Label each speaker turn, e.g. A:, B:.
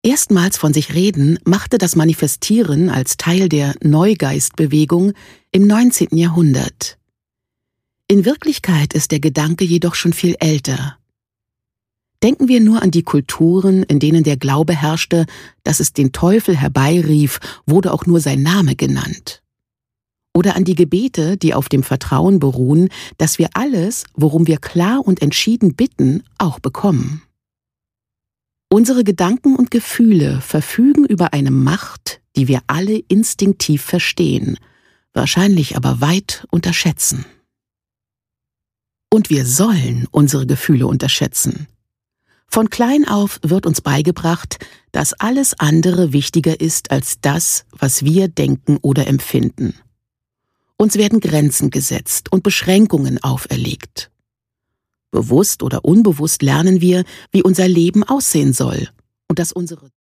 A: Erstmals von sich reden machte das Manifestieren als Teil der Neugeistbewegung im 19. Jahrhundert. In Wirklichkeit ist der Gedanke jedoch schon viel älter. Denken wir nur an die Kulturen, in denen der Glaube herrschte, dass es den Teufel herbeirief, wurde auch nur sein Name genannt. Oder an die Gebete, die auf dem Vertrauen beruhen, dass wir alles, worum wir klar und entschieden bitten, auch bekommen. Unsere Gedanken und Gefühle verfügen über eine Macht, die wir alle instinktiv verstehen, wahrscheinlich aber weit unterschätzen. Und wir sollen unsere Gefühle unterschätzen. Von klein auf wird uns beigebracht, dass alles andere wichtiger ist als das, was wir denken oder empfinden. Uns werden Grenzen gesetzt und Beschränkungen auferlegt. Bewusst oder unbewusst lernen wir, wie unser Leben aussehen soll und dass unsere